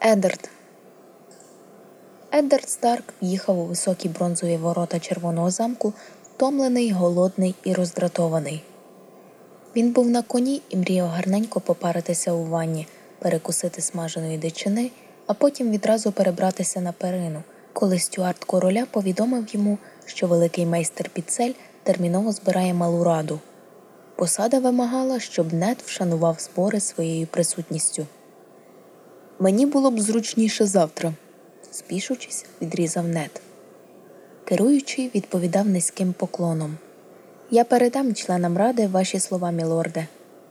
Еддард. Еддард Старк в'їхав у високі бронзові ворота Червоного замку, втомлений, голодний і роздратований. Він був на коні і мріяв гарненько попаритися у ванні, перекусити смаженої дичини, а потім відразу перебратися на перину, коли стюард короля повідомив йому, що великий майстер Піцель терміново збирає малу раду. Посада вимагала, щоб Нед вшанував збори своєю присутністю. «Мені було б зручніше завтра», – спішучись, відрізав Нед. Керуючий відповідав низьким поклоном. «Я передам членам ради ваші слова, мілорде».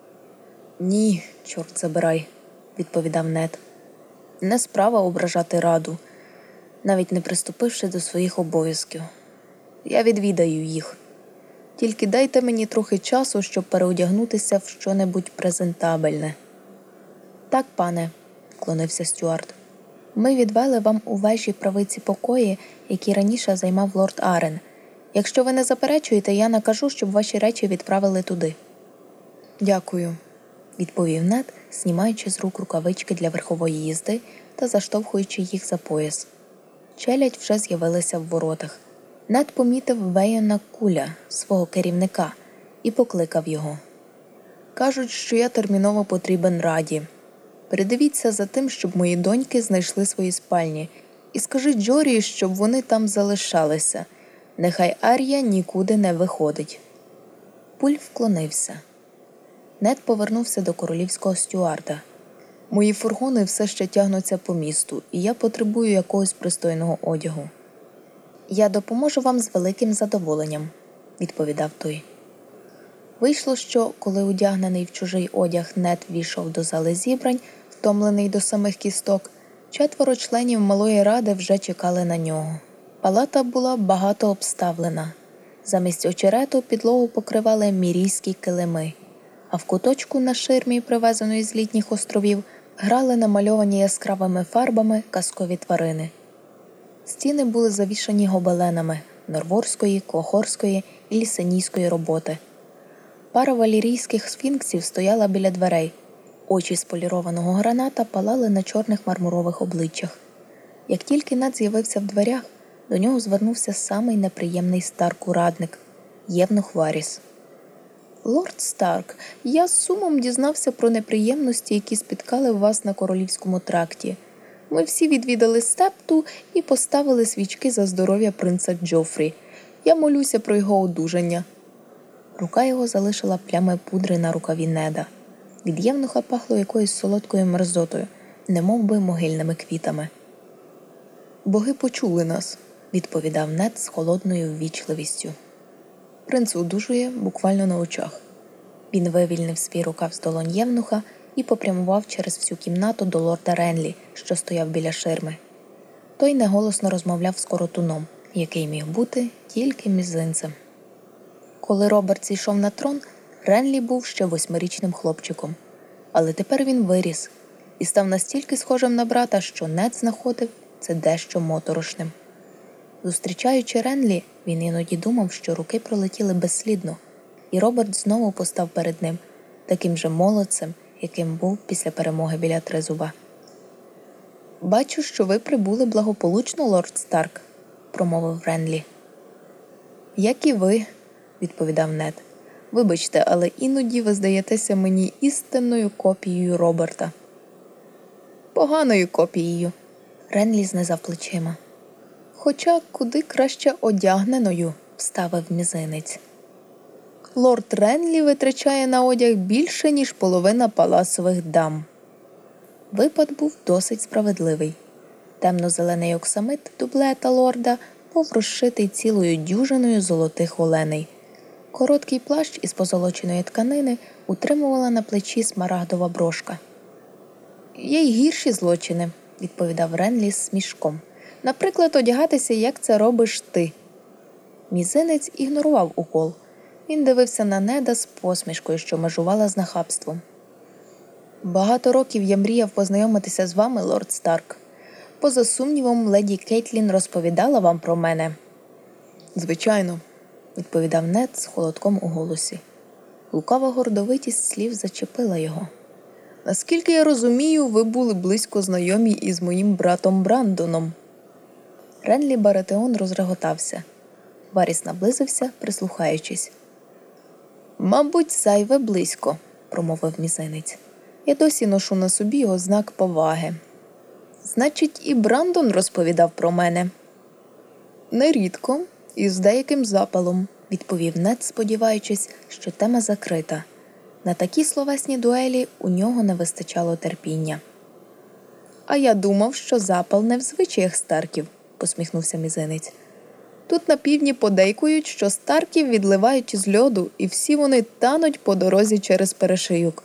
«Ні, чорт забирай», – відповідав Нед. «Не справа ображати раду, навіть не приступивши до своїх обов'язків. Я відвідаю їх. Тільки дайте мені трохи часу, щоб переодягнутися в що-небудь презентабельне». «Так, пане», – вклонився стюард. «Ми відвели вам у вежі правиці покої, які раніше займав лорд Арен. Якщо ви не заперечуєте, я накажу, щоб ваші речі відправили туди». «Дякую», – відповів Нед, знімаючи з рук рукавички для верхової їзди та заштовхуючи їх за пояс. Челядь вже з'явилася в воротах. Нед помітив Вейона Куля, свого керівника, і покликав його. «Кажуть, що я терміново потрібен раді. Передивіться за тим, щоб мої доньки знайшли свої спальні, і скажіть Джорі, щоб вони там залишалися. Нехай Ар'я нікуди не виходить». Пуль вклонився. Нед повернувся до королівського стюарда. «Мої фургони все ще тягнуться по місту, і я потребую якогось пристойного одягу». «Я допоможу вам з великим задоволенням», – відповідав той. Вийшло, що, коли одягнений в чужий одяг Нед війшов до зали зібрань, втомлений до самих кісток, 4 членів малої ради вже чекали на нього. Палата була багато обставлена. Замість очерету підлогу покривали мірійські килими, а в куточку на ширмі, привезеної з літніх островів, грали намальовані яскравими фарбами казкові тварини. Стіни були завішані гобеленами норворської, кохорської і лісенійської роботи. Пара валірійських сфінксів стояла біля дверей. Очі з полірованого граната палали на чорних мармурових обличчях. Як тільки Нед з'явився в дверях, до нього звернувся самий неприємний Старк-урадник – Євнух Варіс. «Лорд Старк, я з сумом дізнався про неприємності, які спіткали вас на королівському тракті. Ми всі відвідали Степту і поставили свічки за здоров'я принца Джофрі. Я молюся про його одужання». Рука його залишила плями пудри на рукаві Неда. Від євнуха пахло якоюсь солодкою мерзотою, немов би могильними квітами. «Боги почули нас», – відповідав Нед з холодною ввічливістю. «Принц одужує буквально на очах». Він вивільнив свій рукав з долонь євнуха і попрямував через всю кімнату до лорда Ренлі, що стояв біля ширми. Той неголосно розмовляв з коротуном, який міг бути тільки мізинцем. Коли Роберт зійшов на трон, Ренлі був ще 8-річним хлопчиком. Але тепер він виріс і став настільки схожим на брата, що Нед знаходив це дещо моторошним. Зустрічаючи Ренлі, він іноді думав, що роки пролетіли безслідно, і Роберт знову постав перед ним, таким же молодцем, яким був після перемоги біля Тризуба. «Бачу, що ви прибули благополучно, лорд Старк», – промовив Ренлі. «Як і ви», – відповідав Нед. «Вибачте, але іноді ви здаєтеся мені істинною копією Роберта». «Поганою копією», – Ренлі знизав плечима. «Хоча куди краще одягненою», – вставив мізинець. «Лорд Ренлі витрачає на одяг більше, ніж половина палацових дам». Випад був досить справедливий. Темно-зелений оксамит дублета лорда був розшитий цілою дюжиною золотих оленей. Короткий плащ із позолоченої тканини утримувала на плечі смарагдова брошка. «Є й гірші злочини», – відповідав Ренлі з смішком. «Наприклад, одягатися, як це робиш ти». Мізинець ігнорував укол. Він дивився на Неда з посмішкою, що межувала з нахабством. «Багато років я мріяв познайомитися з вами, лорд Старк. Поза сумнівом, леді Кейтлін розповідала вам про мене». «Звичайно», – відповідав Нед з холодком у голосі. Лукава гордовитість слів зачепила його. Наскільки я розумію, ви були близько знайомі із моїм братом Брандоном. Ренлі Баратеон розреготався. Варіс наблизився, прислухаючись. «Мабуть, зайве близько», – промовив мізинець. «Я досі ношу на собі його знак поваги». «Значить, і Брандон розповідав про мене?» «Нерідко, і з деяким запалом», – відповів Нед, сподіваючись, що тема закрита. На такі словесні дуелі у нього не вистачало терпіння. «А я думав, що запал не в звичаях Старків», – посміхнувся мізинець. «Тут на півдні подейкують, що Старків відливають із льоду, і всі вони тануть по дорозі через перешийок».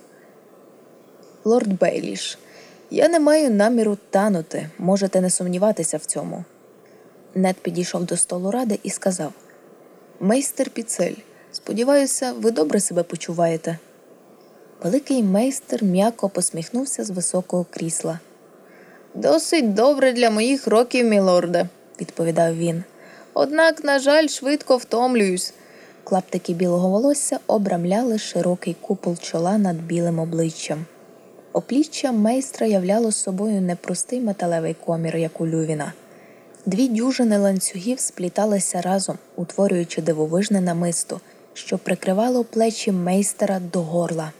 «Лорд Бейліш, я не маю наміру танути, можете не сумніватися в цьому». Нед підійшов до столу ради і сказав: «Мейстер Піцель, сподіваюся, ви добре себе почуваєте?» Великий мейстер м'яко посміхнувся з високого крісла. «Досить добре для моїх років, мілорде», – відповідав він. «Однак, на жаль, швидко втомлююсь». Клаптики білого волосся обрамляли широкий купол чола над білим обличчям. Обличчя майстра являло собою не простий металевий комір, як у Лювіна. 2 дюжини ланцюгів спліталися разом, утворюючи дивовижне намисто, що прикривало плечі майстера до горла.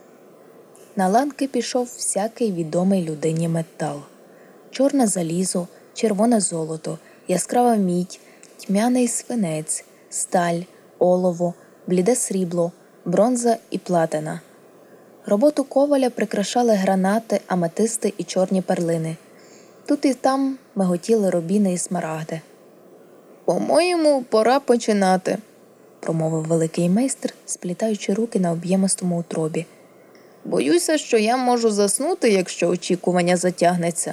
На ланки пішов всякий відомий людині метал. Чорне залізо, червоне золото, яскрава мідь, тьмяний свинець, сталь, олово, бліде срібло, бронза і платина. Роботу коваля прикрашали гранати, аметисти і чорні перлини. Тут і там миготіли рубіни і смарагди. «По-моєму, пора починати», – промовив великий майстер, сплітаючи руки на об'ємистому утробі. «Боюся, що я можу заснути, якщо очікування затягнеться».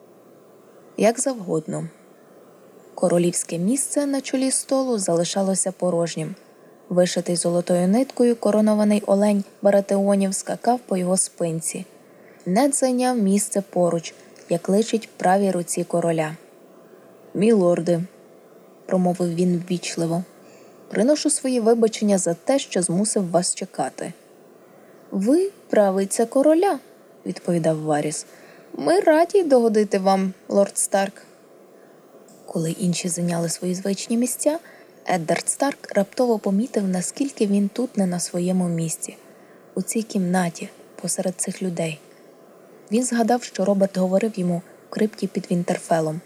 Як завгодно. Королівське місце на чолі столу залишалося порожнім. Вишитий золотою ниткою коронований олень Баратеонів скакав по його спинці. Нед зайняв місце поруч, як личить правій руці короля. «Мілорди», – промовив він ввічливо, – «приношу свої вибачення за те, що змусив вас чекати». «Ви правиця короля», – відповідав Варіс. «Ми раді догодити вам, лорд Старк». Коли інші зайняли свої звичні місця, Еддард Старк раптово помітив, наскільки він тут не на своєму місці, у цій кімнаті, посеред цих людей. Він згадав, що Роберт говорив йому в крипті під Вінтерфеллом.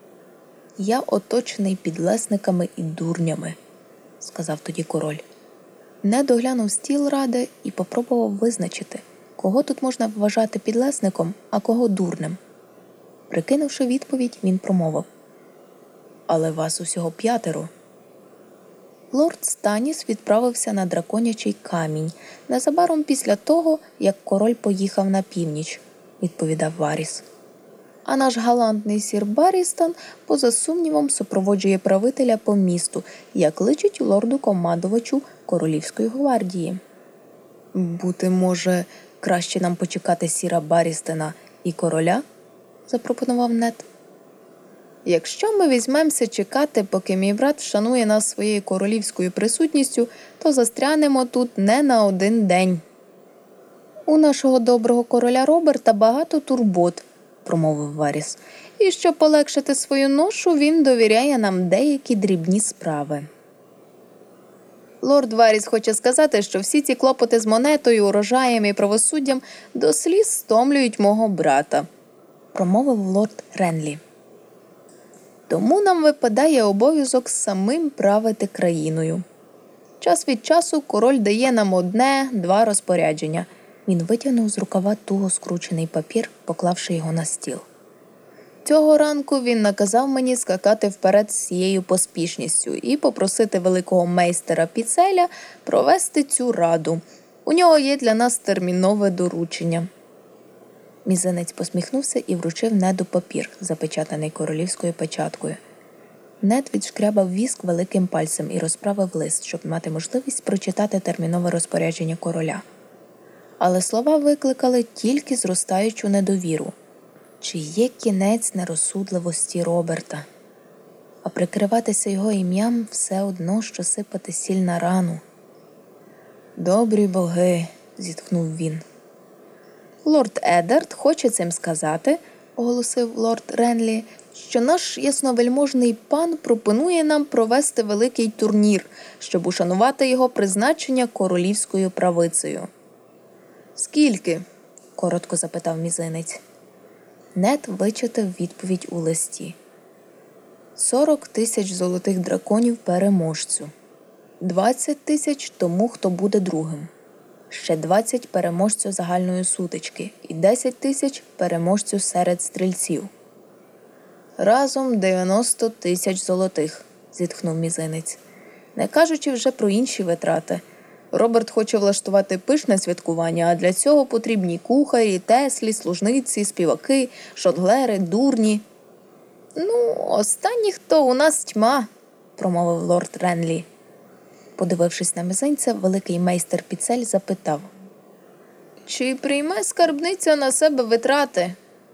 «Я оточений підлесниками і дурнями», – сказав тоді король. Нед оглянув стіл ради і попробував визначити, кого тут можна вважати підлесником, а кого дурнем. Прикинувши відповідь, він промовив: «Але вас усього 5». Лорд Станіс відправився на драконячий камінь незабаром після того, як король поїхав на північ, відповідав Варіс. А наш галантний сір Баррістон, поза сумнівом, супроводжує правителя по місту, як личить лорду-командувачу Королівської гвардії. «Бути може, краще нам почекати сіра Баррістона і короля?» – запропонував Нед. «Якщо ми візьмемося чекати, поки мій брат вшанує нас своєю королівською присутністю, то застрянемо тут не на 1 день». «У нашого доброго короля Роберта багато турбот», – промовив Варіс. «І щоб полегшити свою ношу, він довіряє нам деякі дрібні справи». «Лорд Варіс хоче сказати, що всі ці клопоти з монетою, урожаєм і правосуддям до сліз стомлюють мого брата», – промовив лорд Ренлі. «Тому нам випадає обов'язок самим правити країною. Час від часу король дає нам 1-2 розпорядження». Він витягнув з рукава туго скручений папір, поклавши його на стіл. «Цього ранку він наказав мені скакати вперед з цією поспішністю і попросити великого мейстера Піцеля провести цю раду. У нього є для нас термінове доручення». Мізинець посміхнувся і вручив Неду папір, запечатаний королівською печаткою. Нед відшкрябав віск великим пальцем і розправив лист, щоб мати можливість прочитати термінове розпорядження короля. Але слова викликали тільки зростаючу недовіру. Чи є кінець нерозсудливості Роберта? А прикриватися його ім'ям все одно, що сипати сіль на рану. «Добрі боги», – зітхнув він. «Лорд Еддард хоче цим сказати, – оголосив лорд Ренлі, – що наш ясновельможний пан пропонує нам провести великий турнір, щоб ушанувати його призначення королівською правицею». «Скільки?» – коротко запитав мізинець. Нед вичитав відповідь у листі. 40 тисяч золотих драконів переможцю. 20 тисяч тому, хто буде другим. Ще 20 переможцю загальної сутички і 10 тисяч переможцю серед стрільців. «Разом 90 тисяч золотих», – зітхнув мізинець. «Не кажучи вже про інші витрати. Роберт хоче влаштувати пишне святкування, а для цього потрібні кухарі, теслі, служниці, співаки, жонглери, дурні». «Ну, останніх то у нас тьма», – промовив лорд Ренлі. Подивившись на мізинця, великий майстер Піцель запитав: «Чи прийме скарбниця на себе витрати?»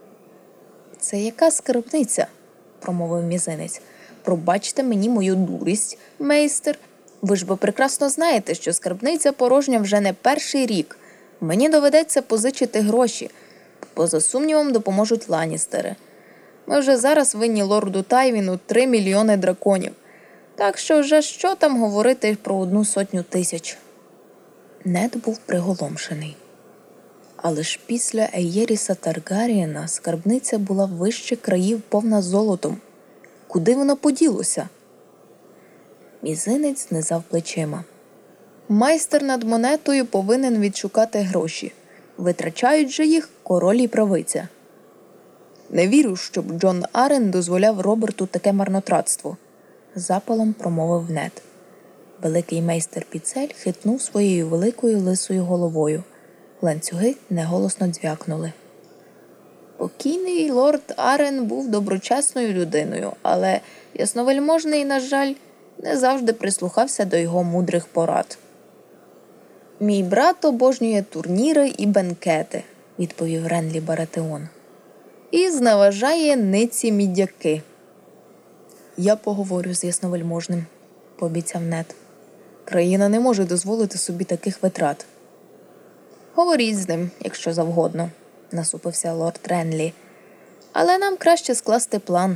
«Це яка скарбниця?» – промовив мізинець. «Пробачте мені мою дурість, майстер. Ви ж бо прекрасно знаєте, що скарбниця порожня вже не перший рік. Мені доведеться позичити гроші. Поза сумнівом допоможуть Ланністери. Ми вже зараз винні лорду Тайвіну 3 мільйони драконів. Так що вже що там говорити про 100 тисяч». Нед був приголомшений. Але ж після Ейєріса Таргарієна скарбниця була вище країв, повна золотом. Куди воно поділося? Мізинець знизав плечима. «Майстер над монетою повинен відшукати гроші. Витрачають же їх король і правиця». «Не вірю, щоб Джон Арен дозволяв Роберту таке марнотратство», – запалом промовив Нед. Великий майстер Піцель хитнув своєю великою лисою головою. Ланцюги неголосно дзвякнули. «Покійний лорд Арен був доброчесною людиною, але ясновельможний, на жаль, не завжди прислухався до його мудрих порад». «Мій брат обожнює турніри і бенкети», – відповів Ренлі Баратеон. «І зневажає ниці мідяки». «Я поговорю з ясновельможним», – пообіцяв Нед. «Країна не може дозволити собі таких витрат». «Говоріть з ним, якщо завгодно», – насупився лорд Ренлі. «Але нам краще скласти план».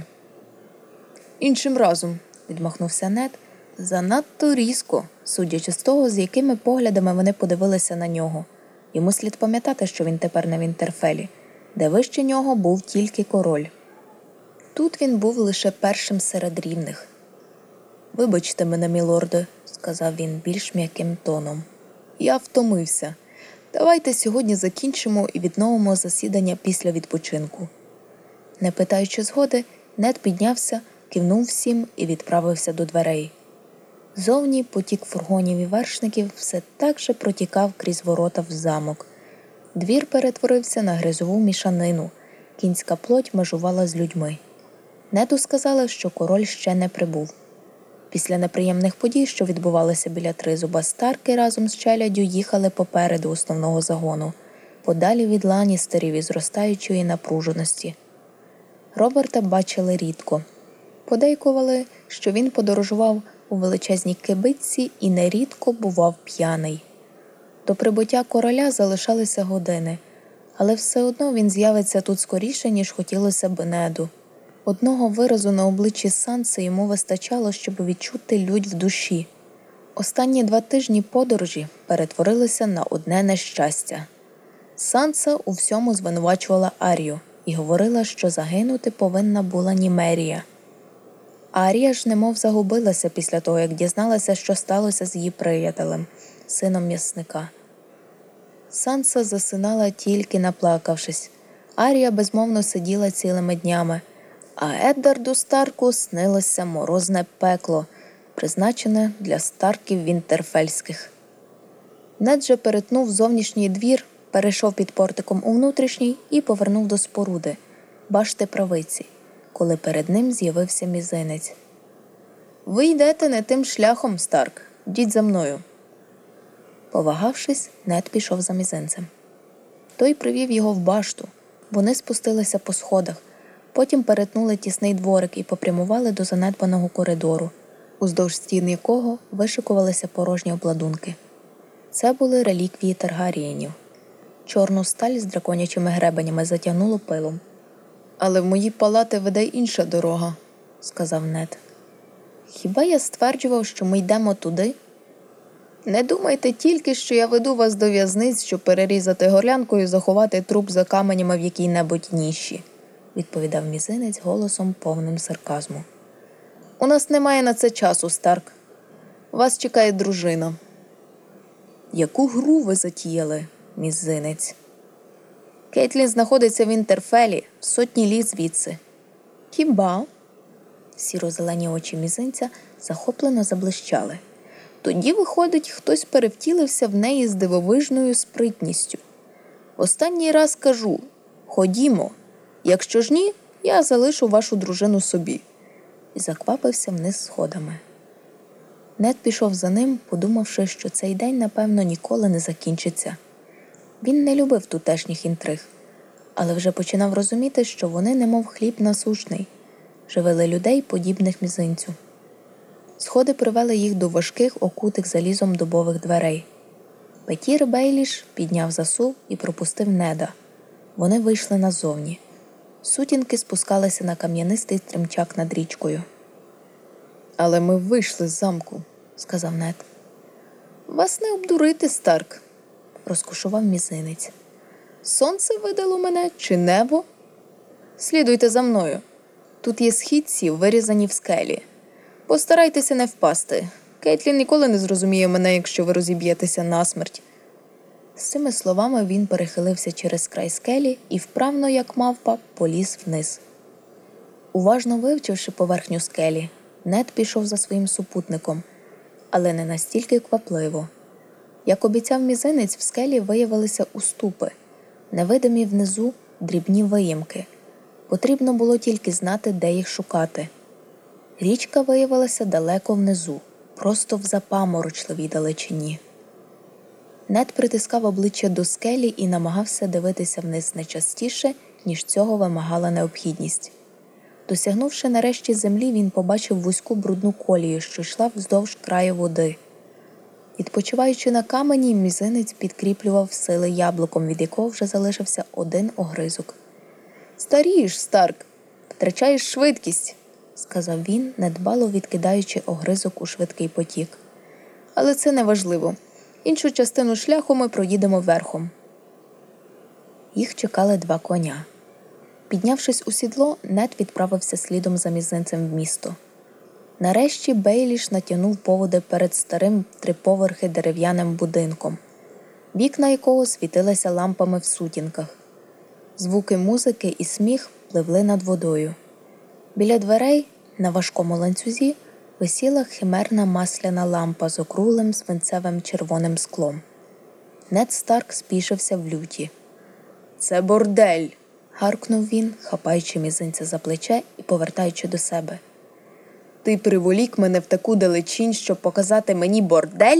«Іншим разом», – відмахнувся Нед, – «занадто різко, судячи з того, з якими поглядами вони подивилися на нього. Йому слід пам'ятати, що він тепер на Вінтерфелі, де вище нього був тільки король. Тут він був лише першим серед рівних». «Вибачте мене, мілорде», – сказав він більш м'яким тоном. «Я втомився. Давайте сьогодні закінчимо і відновимо засідання після відпочинку». Не питаючи згоди, Нед піднявся, кивнув всім і відправився до дверей. Зовні потік фургонів і вершників все так же протікав крізь ворота в замок. Двір перетворився на гризову мішанину, кінська плоть межувала з людьми. Неду сказали, що король ще не прибув. Після неприємних подій, що відбувалися біля Тризуба, Старки разом з челяддю їхали попереду основного загону, подалі від Ланністерів і зростаючої напруженості. Роберта бачили рідко. Подейкували, що він подорожував у величезній кибитці і нерідко бував п'яний. До прибуття короля залишалися години, але все одно він з'явиться тут скоріше, ніж хотілося б Неду. Одного виразу на обличчі Санси йому вистачало, щоб відчути лють в душі. Останні 2 тижні подорожі перетворилися на одне нещастя. Санса у всьому звинувачувала Арію і говорила, що загинути повинна була Німерія. Арія ж немов загубилася після того, як дізналася, що сталося з її приятелем, сином м'ясника. Санса засинала тільки наплакавшись. Арія безмовно сиділа цілими днями, а Еддарду Старку снилося морозне пекло, призначене для Старків Вінтерфельських. Нед же перетнув зовнішній двір, перейшов під портиком у внутрішній і повернув до споруди, башти правиці, коли перед ним з'явився мізинець. «Ви йдете не тим шляхом, Старк. Йдіть за мною». Повагавшись, Нед пішов за мізинцем. Той привів його в башту. Вони спустилися по сходах, потім перетнули тісний дворик і попрямували до занедбаного коридору, уздовж стін якого вишикувалися порожні обладунки. Це були реліквії Таргарієнів. Чорну сталь з драконячими гребенями затягнуло пилом. «Але в мої палати веде інша дорога», – сказав Нед. «Хіба я стверджував, що ми йдемо туди?» «Не думайте тільки, що я веду вас до в'язниць, щоб перерізати горлянку і заховати труп за каменями в якій-небудь ніші», – відповідав мізинець голосом повним сарказму. «У нас немає на це часу, Старк. Вас чекає дружина». «Яку гру ви затіяли, мізинець?» «Кейтлін знаходиться в Інтерфелі, в сотні літ звідси». «Хіба?» Сіро-зелені очі мізинця захоплено заблищали. Тоді, виходить, хтось перевтілився в неї з дивовижною спритністю. «Останній раз кажу, ходімо. Якщо ж ні, я залишу вашу дружину собі». І заквапився вниз сходами. Нед пішов за ним, подумавши, що цей день, напевно, ніколи не закінчиться. Він не любив тутешніх інтриг, але вже починав розуміти, що вони немов хліб насущний, живили людей, подібних мізинцю. Сходи привели їх до важких, окутих залізом дубових дверей. Петір Бейліш підняв засув і пропустив Неда. Вони вийшли назовні. Сутінки спускалися на кам'янистий стрімчак над річкою. «Але ми вийшли з замку», – сказав Нед. «Вас не обдурити, Старк», – розкошував мізинець. «Сонце видало мене чи небо? Слідуйте за мною. Тут є східці, вирізані в скелі. Постарайтеся не впасти. Кейтлін ніколи не зрозуміє мене, якщо ви розіб'єтеся насмерть». З цими словами він перехилився через край скелі і вправно, як мавпа, поліз вниз. Уважно вивчивши поверхню скелі, Нед пішов за своїм супутником, але не настільки квапливо. Як обіцяв мізинець, в скелі виявилися уступи, невидимі внизу дрібні виїмки. Потрібно було тільки знати, де їх шукати. Річка виявилася далеко внизу, просто в запаморочливій далечині. Нед притискав обличчя до скелі і намагався дивитися вниз не частіше, ніж цього вимагала необхідність. Досягнувши нарешті землі, він побачив вузьку брудну колію, що йшла вздовж краю води. Відпочиваючи на камені, мізинець підкріплював сили яблуком, від якого вже залишився один огризок. «Старієш, Старк, втрачаєш швидкість», – сказав він, недбало відкидаючи огризок у швидкий потік. «Але це не важливо. Іншу частину шляху ми проїдемо верхом». Їх чекали 2 коня. Піднявшись у сідло, Нед відправився слідом за мізинцем в місто. Нарешті Бейліш натягнув поводи перед старим 3-поверхи дерев'яним будинком, вікна якого світилися лампами в сутінках. Звуки музики і сміх пливли над водою. Біля дверей, на важкому ланцюзі, висіла химерна масляна лампа з округлим свинцевим червоним склом. Нед Старк спішився в люті. «Це бордель!» – гаркнув він, хапаючи мізинця за плече і повертаючи до себе. «Ти приволік мене в таку далечінь, щоб показати мені бордель?»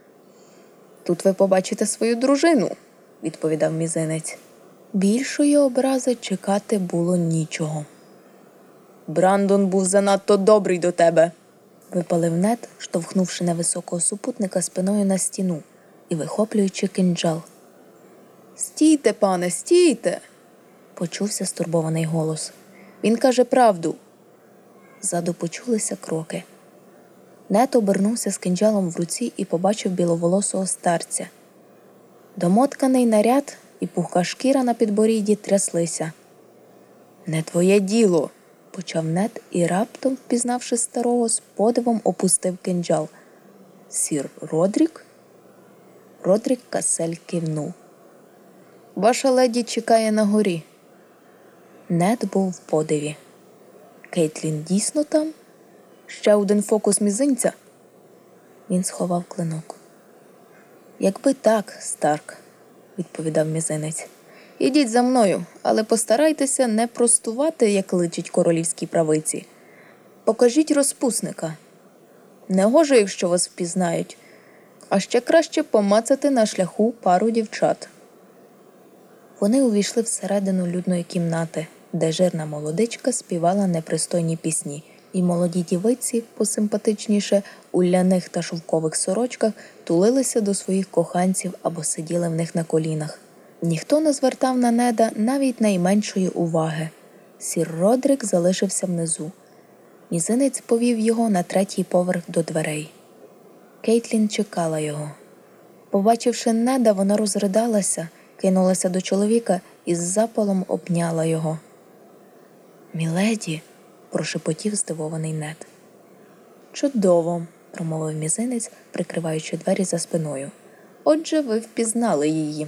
«Тут ви побачите свою дружину», – відповідав мізинець. Більшої образи чекати було нічого. «Брандон був занадто добрий до тебе», – випалив Нед, штовхнувши невисокого супутника спиною на стіну і вихоплюючи кинджал. «Стійте, пане, стійте!» – почувся стурбований голос. «Він каже правду». Ззаду почулися кроки. Нед обернувся з кинджалом в руці і побачив біловолосого старця. Домотканий наряд і пухка шкіра на підборідді тряслися. «Не твоє діло!» – почав Нед і раптом, впізнавши старого, з подивом опустив кинджал. «Сір Родрік?» Родрік Кассель кивнув. «Ваша леді чекає на горі». Нед був в подиві. «Кейтлін дійсно там? Ще один фокус мізинця?» Він сховав клинок. «Якби так, Старк», – відповідав мізинець. «Ідіть за мною, але постарайтеся не простувати, як личить королівській правиці. Покажіть розпусника. Негоже, якщо вас впізнають, а ще краще помацати на шляху пару дівчат». Вони увійшли всередину людної кімнати, де жирна молодичка співала непристойні пісні, і молоді дівиці, посимпатичніше, у ляних та шовкових сорочках, тулилися до своїх коханців або сиділи в них на колінах. Ніхто не звертав на Неда навіть найменшої уваги. Сір Родрік залишився внизу. Мізинець повів його на 3-й поверх до дверей. Кейтлін чекала його. Побачивши Неда, вона розридалася, кинулася до чоловіка і з запалом обняла його. «Міледі!» – прошепотів здивований Нед. «Чудово!» – промовив мізинець, прикриваючи двері за спиною. «Отже, ви впізнали її».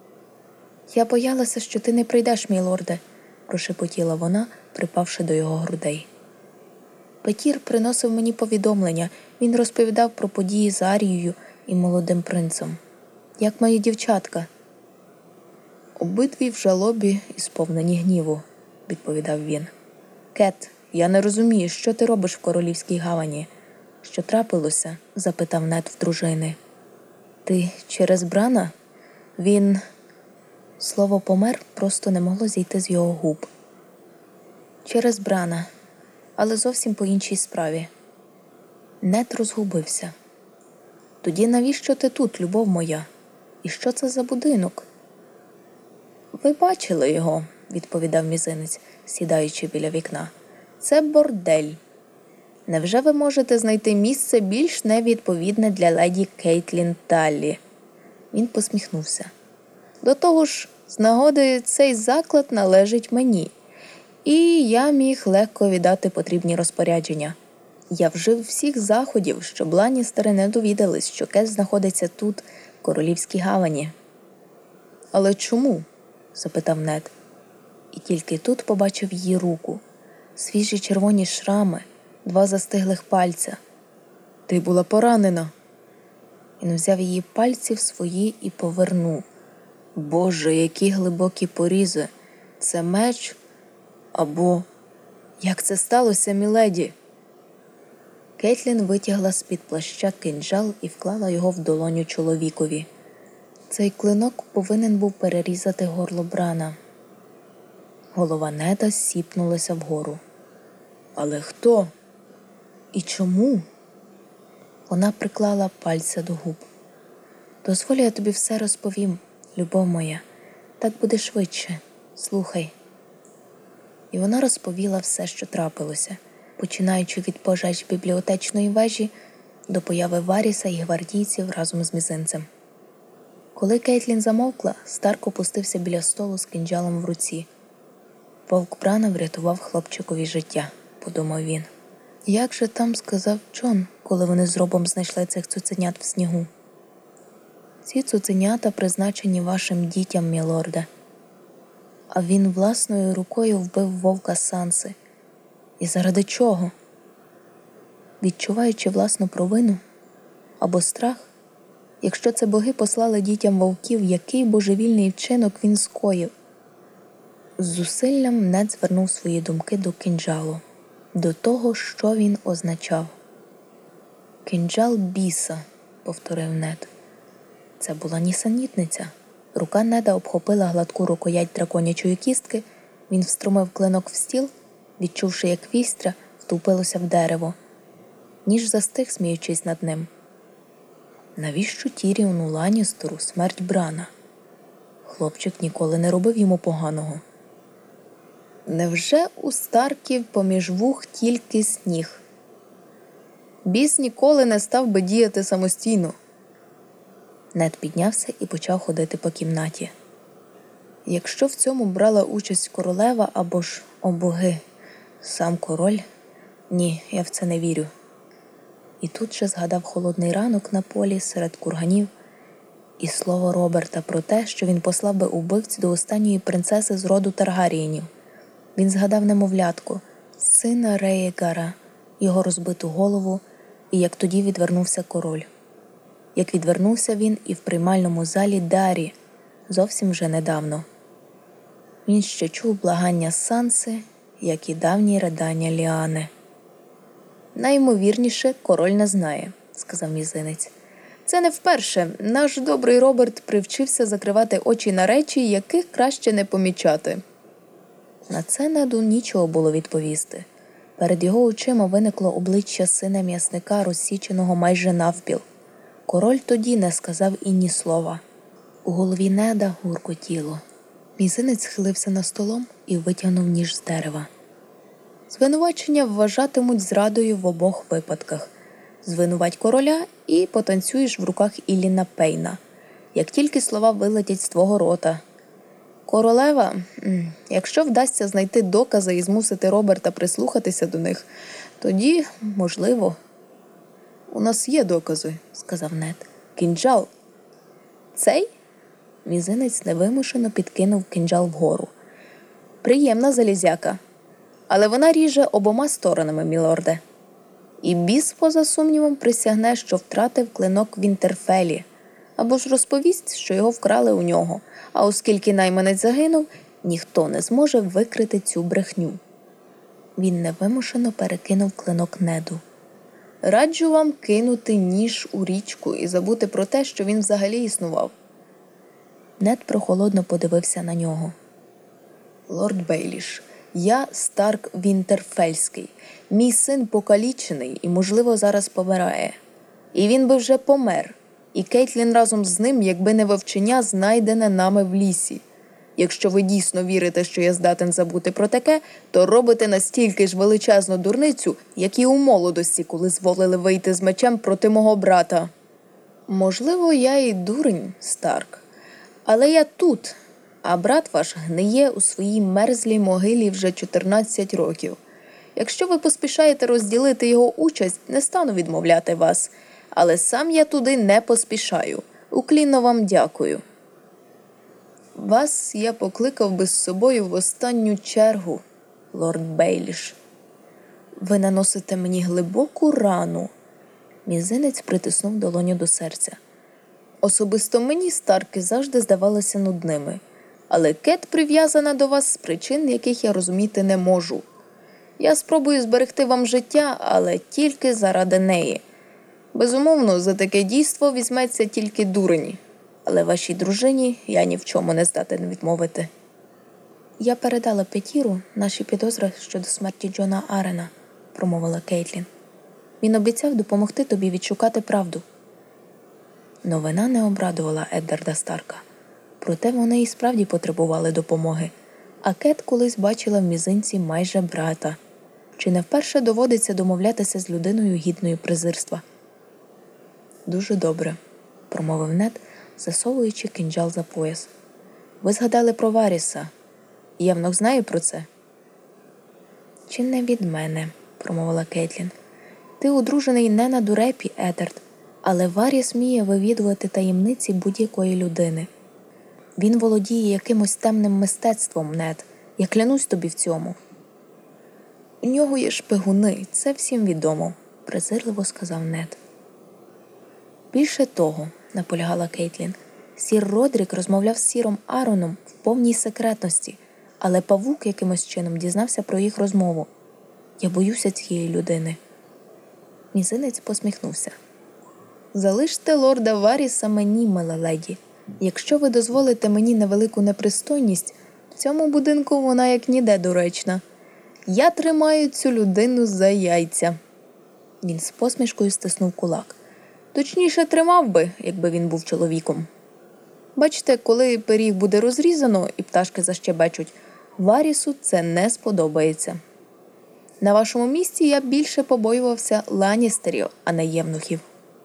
«Я боялася, що ти не прийдеш, мій лорде», – прошепотіла вона, припавши до його грудей. «Петір приносив мені повідомлення. Він розповідав про події з Арією і молодим принцем. Як мої дівчатка?» «Обидві в жалобі і сповнені гніву», – відповідав він. «Кет, я не розумію, що ти робиш в Королівській гавані?» «Що трапилося?» – запитав Нед в дружини. «Ти через Брана?» Він... Слово «помер» просто не могло зійти з його губ. «Через Брана, але зовсім по іншій справі». Нед розгубився. «Тоді навіщо ти тут, любов моя? І що це за будинок?» «Ви бачили його», – відповідав мізинець, сідаючи біля вікна. «Це бордель. Невже ви можете знайти місце більш невідповідне для леді Кейтлін Таллі?» Він посміхнувся. «До того ж, з нагоди цей заклад належить мені, і я міг легко віддати потрібні розпорядження. Я вжив всіх заходів, щоб Ланністери не довідались, що Кет знаходиться тут, в Королівській гавані». «Але чому?» – запитав Нед. І тільки тут побачив її руку. Свіжі червоні шрами, 2 застиглих пальця. «Ти була поранена». Він взяв її пальці в свої і повернув. «Боже, які глибокі порізи! Це меч? Або... Як це сталося, міледі?» Кейтлін витягла з-під плаща кинджал і вклала його в долоню чоловікові. Цей клинок повинен був перерізати горло Брана. Голова Неда сіпнулася вгору. «Але хто? І чому?» Вона приклала пальця до губ. «Дозволь, я тобі все розповім, любов моя. Так буде швидше. Слухай». І вона розповіла все, що трапилося, починаючи від пожеж бібліотечної вежі до появи Варіса і гвардійців разом з мізинцем. Коли Кейтлін замовкла, Старк опустився біля столу з кинджалом в руці. «Вовк Брана врятував хлопчикові життя», – подумав він. «Як же там сказав Джон, коли вони з Робом знайшли цих цуценят в снігу?» «Ці цуценята призначені вашим дітям, мілорде». А він власною рукою вбив вовка Санси. І заради чого? Відчуваючи власну провину? Або страх? Якщо це боги послали дітям вовків, який божевільний вчинок він скоїв? З зусиллям Нед звернув свої думки до кинджалу, до того, що він означав. «Кинджал біса», – повторив Нед. Це була нісенітниця. Рука Неда обхопила гладку рукоять драконячої кістки, він встромив клинок в стіл, відчувши, як вістря втупилося в дерево. Ніж застиг, сміючись над ним. Навіщо Тіріону Ланністеру смерть Брана? Хлопчик ніколи не робив йому поганого. Невже у Старків поміж вух тільки сніг? Біс ніколи не став би діяти самостійно. Нед піднявся і почав ходити по кімнаті. Якщо в цьому брала участь королева або ж, о боги, сам король? Ні, я в це не вірю. І тут же згадав холодний ранок на полі серед курганів і слово Роберта про те, що він послав би убивць до останньої принцеси з роду Таргарієнів. Він згадав немовлятко, сина Реєгара, його розбиту голову, і як тоді відвернувся король. Як відвернувся він і в приймальному залі Дарі, зовсім вже недавно. Він ще чув благання Санси, як і давні ридання Ліани. «Найімовірніше, король не знає», – сказав мізинець. «Це не вперше. Наш добрий Роберт привчився закривати очі на речі, яких краще не помічати». На це Неду нічого було відповісти. Перед його очима виникло обличчя сина м'ясника, розсіченого майже навпіл. Король тоді не сказав і ні слова. У голові Неда гуркотіло. Мізинець схилився над столом і витягнув ніж з дерева. Звинувачення вважатимуть зрадою в обох випадках. Звинувать короля і потанцюєш в руках Ілліна Пейна, як тільки слова вилетять з твого рота. Королева, якщо вдасться знайти докази і змусити Роберта прислухатися до них, тоді, можливо. «У нас є докази», – сказав Нед. «Кинджал». «Цей?» Мізинець невимушено підкинув кинджал вгору. «Приємна залізяка. Але вона ріже обома сторонами, мілорде. І біс, поза сумнівом, присягне, що втратив клинок в Вінтерфелі, або ж розповість, що його вкрали у нього, а оскільки найманець загинув, ніхто не зможе викрити цю брехню». Він невимушено перекинув клинок Неду. «Раджу вам кинути ніж у річку і забути про те, що він взагалі існував». Нед прохолодно подивився на нього. «Лорд Бейліш, я Старк Вінтерфельський. Мій син покалічений і, можливо, зараз помирає. І він би вже помер. І Кейтлін разом з ним, якби не вовченя, знайдене нами в лісі. Якщо ви дійсно вірите, що я здатен забути про таке, то робите настільки ж величезну дурницю, як і у молодості, коли зволили вийти з мечем проти мого брата. Можливо, я і дурень, Старк. Але я тут, а брат ваш гниє у своїй мерзлій могилі вже 14 років. Якщо ви поспішаєте розділити його участь, не стану відмовляти вас. Але сам я туди не поспішаю. Уклінно вам дякую. Вас я покликав би з собою в останню чергу, лорд Бейліш. Ви наносите мені глибоку рану. Мізинець притиснув долоню до серця. Особисто мені Старки завжди здавалися нудними. Але Кет прив'язана до вас з причин, яких я розуміти не можу. Я спробую зберегти вам життя, але тільки заради неї. Безумовно, за таке дійство візьметься тільки дурень. Але вашій дружині я ні в чому не здатен відмовити. Я передала Петіру наші підозри щодо смерті Джона Арена, промовила Кейтлін. Він обіцяв допомогти тобі відшукати правду. Новина не обрадувала Еддарда Старка. Проте вони і справді потребували допомоги. А Кет колись бачила в мізинці майже брата. Чи не вперше доводиться домовлятися з людиною гідною презирства? Дуже добре, промовив Нед, засовуючи кинджал за пояс. Ви згадали про Варіса. Євнух знає про це? Чи не від мене, промовила Кейтлін. Ти одружений не на дурепі, Еддард, але Варіс вміє вивідувати таємниці будь-якої людини. Він володіє якимось темним мистецтвом, Нед. Я клянусь тобі в цьому. У нього є шпигуни, це всім відомо, презирливо сказав Нед. Більше того, наполягала Кейтлін, сір Родрік розмовляв з сіром Ароном в повній секретності, але павук якимось чином дізнався про їх розмову. Я боюся цієї людини. Мізинець посміхнувся. Залиште лорда Варіса мені, мила леді. Якщо ви дозволите мені невелику непристойність, в цьому будинку вона як ніде доречна. Я тримаю цю людину за яйця. Він з посмішкою стиснув кулак. Точніше, тримав би, якби він був чоловіком. Бачите, коли пиріг буде розрізано і пташки защебечуть, Варісу це не сподобається. На вашому місці я більше побоювався Ланністерів, а не євнухів.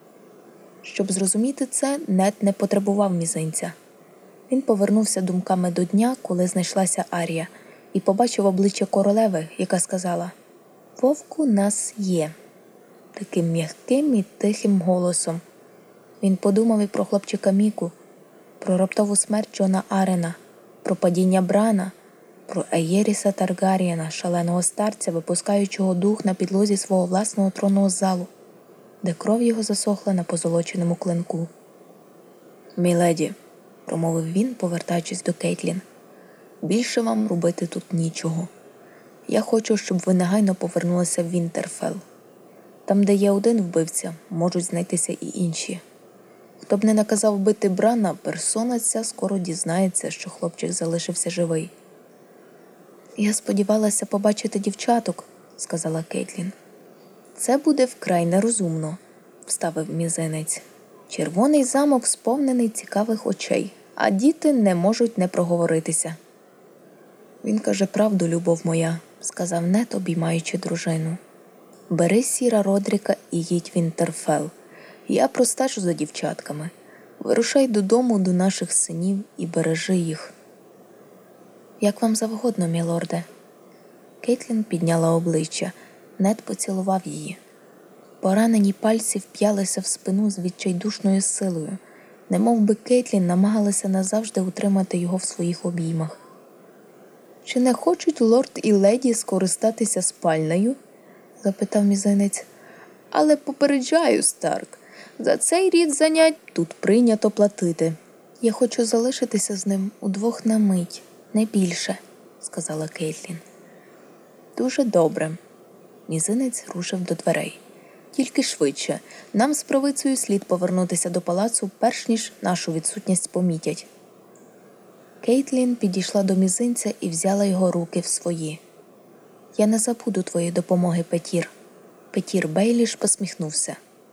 Щоб зрозуміти це, Нед не потребував мізинця. Він повернувся думками до дня, коли знайшлася Арія, і побачив обличчя королеви, яка сказала «Вовк у нас є», таким м'яким і тихим голосом. Він подумав і про хлопчика Міку, про раптову смерть Джона Арена, про падіння Брана, про Еєріса Таргарієна, шаленого старця, випускаючого дух на підлозі свого власного тронного залу, де кров його засохла на позолоченому клинку. «Міледі», – промовив він, повертаючись до Кейтлін, – «більше вам робити тут нічого. Я хочу, щоб ви негайно повернулися в Вінтерфелл. Там, де є один вбивця, можуть знайтися і інші. Хто б не наказав вбити Брана, персона ця скоро дізнається, що хлопчик залишився живий». «Я сподівалася побачити дівчаток», – сказала Кейтлін. «Це буде вкрай нерозумно», – вставив мізинець. «Червоний замок сповнений цікавих очей, а діти не можуть не проговоритися. Він каже правду, любов моя, сказав Нед, обіймаючи дружину. Бери сіра Родріка і їдь в Інтерфел. Я простежу за дівчатками. Вирушай додому до наших синів і бережи їх. Як вам завгодно, мілорде. Кейтлін підняла обличчя. Нед поцілував її. Поранені пальці вп'ялися в спину з відчайдушною силою, немов би Кейтлін намагалася назавжди утримати його в своїх обіймах. «Чи не хочуть лорд і леді скористатися спальнею?» – запитав мізинець. «Але попереджаю, Старк, за цей рід занять тут прийнято платити. Я хочу залишитися з ним удвох на мить, не більше», – сказала Кейтлін. «Дуже добре». Мізинець рушив до дверей. «Тільки швидше. Нам з правицею слід повернутися до палацу, перш ніж нашу відсутність помітять». Кейтлін підійшла до мізинця і взяла його руки в свої. «Я не забуду твоєї допомоги, Петір». Петір Бейліш посміхнувся.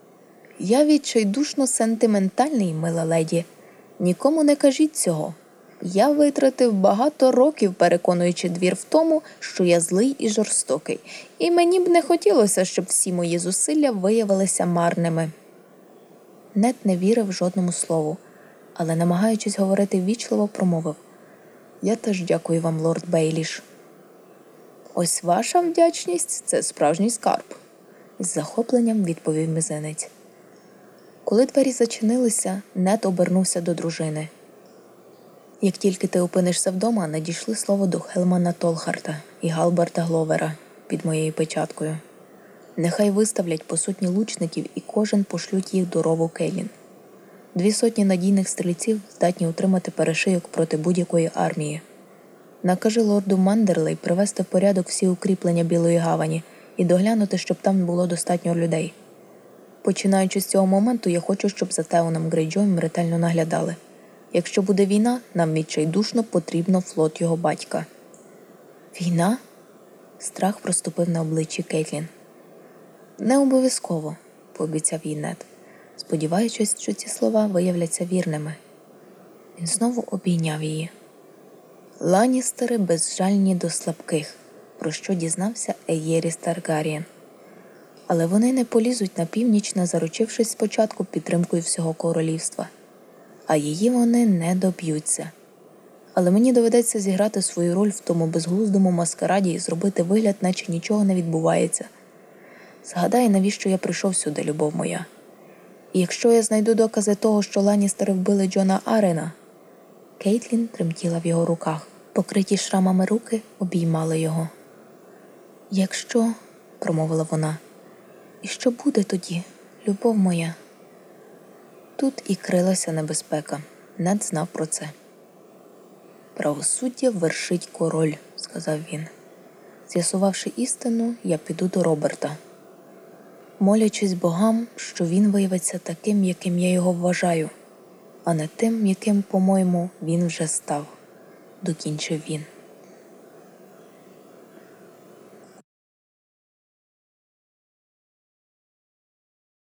«Я відчайдушно сентиментальний, мила леді. Нікому не кажіть цього. Я витратив багато років, переконуючи двір в тому, що я злий і жорстокий, і мені б не хотілося, щоб всі мої зусилля виявилися марними». Нед не вірив жодному слову, але, намагаючись говорити ввічливо, промовив. «Я теж дякую вам, лорд Бейліш». «Ось ваша вдячність – це справжній скарб», – з захопленням відповів мізинець. Коли двері зачинилися, Нед обернувся до дружини. «Як тільки ти опинишся вдома, надійшли слово до Хелмана Толхарта і Галберта Гловера під моєю печаткою. Нехай виставлять по сотні лучників і кожен пошлють їх до рову Келін. 200 надійних стрільців здатні утримати перешийок проти будь-якої армії. Накажи лорду Мандерлей привести в порядок всі укріплення Білої гавані і доглянути, щоб там було достатньо людей. Починаючи з цього моменту, я хочу, щоб за Теоном Грейджоєм ретельно наглядали. Якщо буде війна, нам відчайдушно потрібно флот його батька». «Війна?» Страх проступив на обличчі Кейтлін. «Не обов'язково», – пообіцяв їй Нед, сподіваючись, що ці слова виявляться вірними. Він знову обійняв її. «Ланністери безжальні до слабких, про що дізнався Еєріс Таргарієн. Але вони не полізуть на північ, не заручившись спочатку підтримкою всього королівства. А її вони не доб'ються. Але мені доведеться зіграти свою роль в тому безглуздому маскараді і зробити вигляд, наче нічого не відбувається. Згадай, навіщо я прийшов сюди, любов моя. І якщо я знайду докази того, що Ланністери вбили Джона Арена...» Кейтлін тремтіла в його руках. Покриті шрамами руки обіймали його. «Якщо...» – промовила вона. «І що буде тоді, любов моя?» Тут і крилася небезпека. Нед знав про це. «Правосуддя вершить король», – сказав він. «З'ясувавши істину, я піду до Роберта, молячись богам, що він виявиться таким, яким я його вважаю, а не тим, яким, по-моєму, він вже став», – докінчив він.